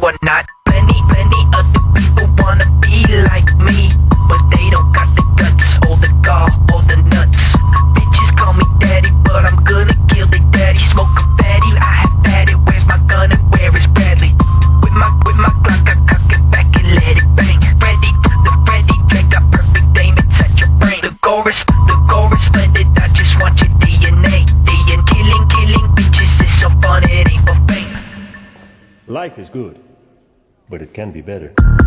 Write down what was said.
or not. Plenty other people wanna be like me, but they don't got the guts, or the gall, or the nuts. Bitches call me daddy, but I'm gonna kill the daddy. Smoke a fatty, I have had it. Where's my gun and where is Bradley? With my Glock, I cock it back and let it bang. Freddy, the Freddy Drake got perfect aim, it's at your brain. The chorus splendid, I just want your DNA. Killing bitches is so fun, it ain't for fame. Life is good, but it can be better.